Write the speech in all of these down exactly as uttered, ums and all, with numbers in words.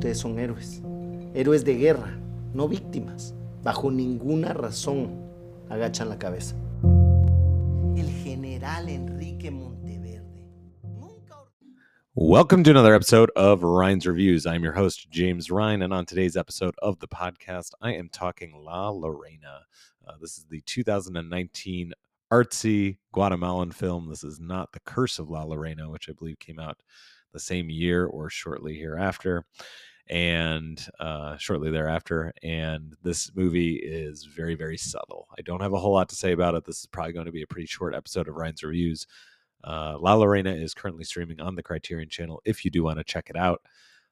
ustedes son héroes. Héroes de guerra, no víctimas. Bajo ninguna razón agachan la cabeza. El general Enrique Monteverde. Nunca... Welcome to another episode of Ryan's Reviews. I'm your host, James Ryan, and on today's episode of the podcast, I am talking La La Reina. Uh, this is the two thousand nineteen artsy Guatemalan film. This is not The Curse of La La Reina, which I believe came out the same year or shortly hereafter, and uh, shortly thereafter. And this movie is very, very subtle. I don't have a whole lot to say about it. This is probably going to be a pretty short episode of Ryan's Reviews. Uh, La La Reina is currently streaming on the Criterion Channel if you do want to check it out.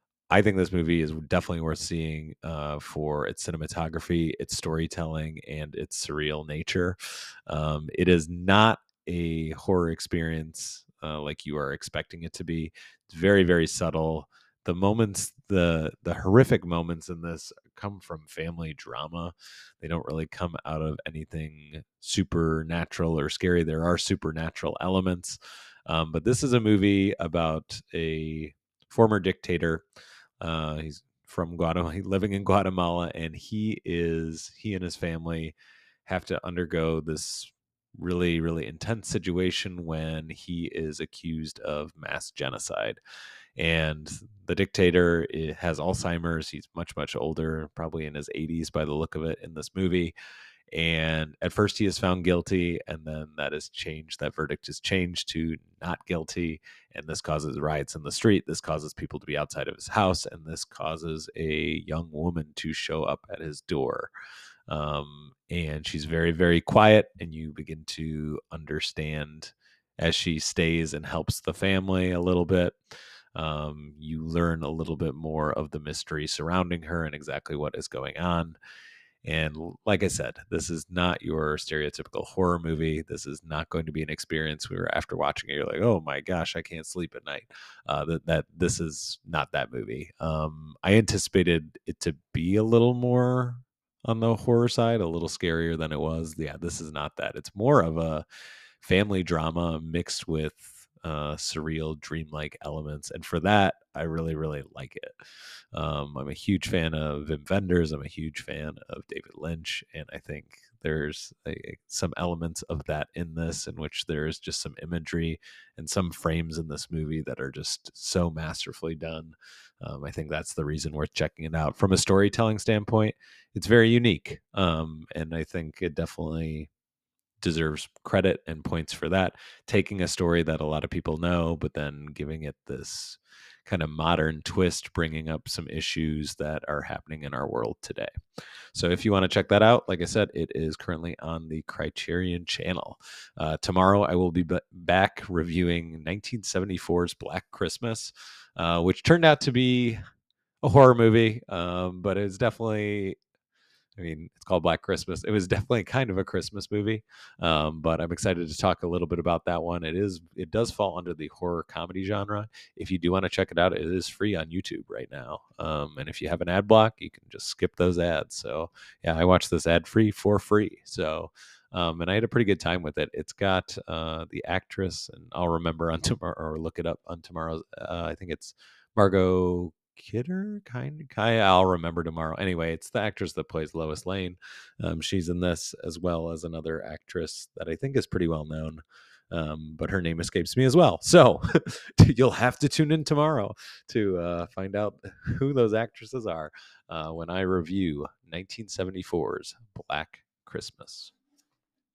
I think this movie is definitely worth seeing uh, for its cinematography, its storytelling, and its surreal nature. Um, it is not a horror experience uh, like you are expecting it to be. It's very, very subtle. The moments, the the horrific moments in this come from family drama. They don't really come out of anything supernatural or scary. There are supernatural elements, um, but this is a movie about a former dictator. Uh, he's from Guatemala, living in Guatemala, and he is he and his family have to undergo this really, really intense situation when he is accused of mass genocide. And the dictator has Alzheimer's. He's much, much older, probably in his eighties by the look of it in this movie. And at first he is found guilty, and then that is changed. That verdict is changed to not guilty. And this causes riots in the street. This causes people to be outside of his house. And this causes a young woman to show up at his door. Um, and she's very, very quiet. And you begin to understand as she stays and helps the family a little bit. Um, you learn a little bit more of the mystery surrounding her and exactly what is going on. And like I said, this is not your stereotypical horror movie. This is not going to be an experience where after watching it, you're like, oh my gosh, I can't sleep at night. Uh, that, that this is not that movie. Um, I anticipated it to be a little more on the horror side, a little scarier than it was. Yeah, this is not that. It's more of a family drama mixed with uh surreal dreamlike elements, and for that I really, really like it. um I'm a huge fan of Wim Wenders. I'm a huge fan of David Lynch, and I think there's a, some elements of that in this, in which there's just some imagery and some frames in this movie that are just so masterfully done. um, I think that's the reason worth checking it out. From a storytelling standpoint, it's very unique, um and I think it definitely deserves credit and points for that, taking a story that a lot of people know, but then giving it this kind of modern twist, bringing up some issues that are happening in our world today. So if you want to check that out, like I said, it is currently on the Criterion Channel. Uh, tomorrow I will be b- back reviewing nineteen seventy-four's Black Christmas, uh, which turned out to be a horror movie, um, but it's definitely, I mean, it's called Black Christmas. It was definitely kind of a Christmas movie, um, but I'm excited to talk a little bit about that one. It is, it does fall under the horror comedy genre. If you do want to check it out, it is free on YouTube right now. Um, and if you have an ad block, you can just skip those ads. So yeah, I watched this ad free for free. So, um, and I had a pretty good time with it. It's got uh, the actress, and I'll remember on tomorrow, or look it up on tomorrow's. Uh, I think it's Margot Kidder, kind of. I'll remember tomorrow. Anyway, it's the actress that plays Lois Lane. Um, she's in this, as well as another actress that I think is pretty well known, um, but her name escapes me as well. So you'll have to tune in tomorrow to uh, find out who those actresses are uh, when I review nineteen seventy-four's Black Christmas.